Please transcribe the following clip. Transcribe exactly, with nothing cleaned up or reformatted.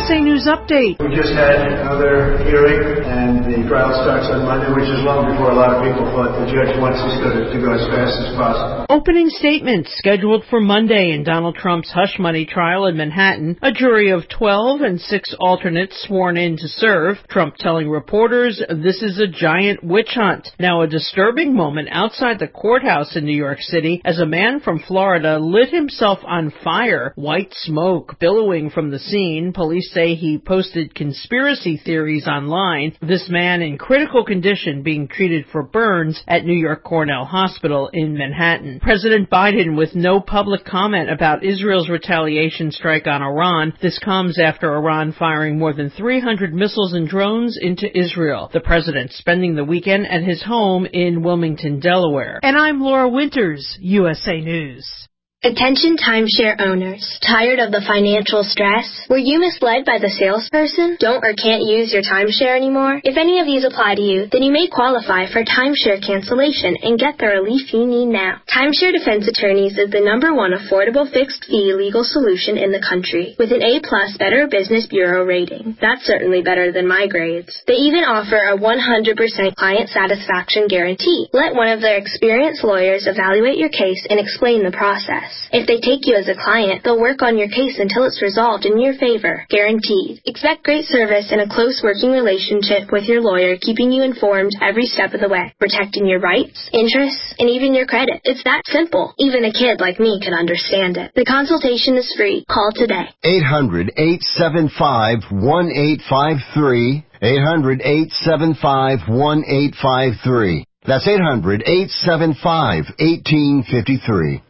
A News Update. We just had another hearing, and the trial starts on Monday, which is long before a lot of people thought. The judge wants us to, to go as fast as possible. Opening statements scheduled for Monday in Donald Trump's hush money trial in Manhattan. A jury of twelve and six alternates sworn in to serve. Trump telling reporters this is a giant witch hunt. Now a disturbing moment outside the courthouse in New York City as a man from Florida lit himself on fire. White smoke billowing from the scene. Police say he posted conspiracy theories online. This man in critical condition being treated for burns at New York Cornell Hospital in Manhattan. President Biden with no public comment about Israel's retaliation strike on Iran. This comes after Iran firing more than three hundred missiles and drones into Israel. The president spending the weekend at his home in Wilmington, Delaware. And I'm Laura Winters, U S A News. Attention timeshare owners. Tired of the financial stress? Were you misled by the salesperson? Don't or can't use your timeshare anymore? If any of these apply to you, then you may qualify for timeshare cancellation and get the relief you need now. Timeshare Defense Attorneys is the number one affordable fixed-fee legal solution in the country with an A-plus Better Business Bureau rating. That's certainly better than my grades. They even offer a one hundred percent client satisfaction guarantee. Let one of their experienced lawyers evaluate your case and explain the process. If they take you as a client, they'll work on your case until it's resolved in your favor. Guaranteed. Expect great service and a close working relationship with your lawyer, keeping you informed every step of the way, protecting your rights, interests, and even your credit. It's that simple. Even a kid like me can understand it. The consultation is free. Call today. eight hundred, eight seven five, one eight five three. eight hundred, eight seven five, one eight five three. That's eight hundred, eight seven five, one eight five three.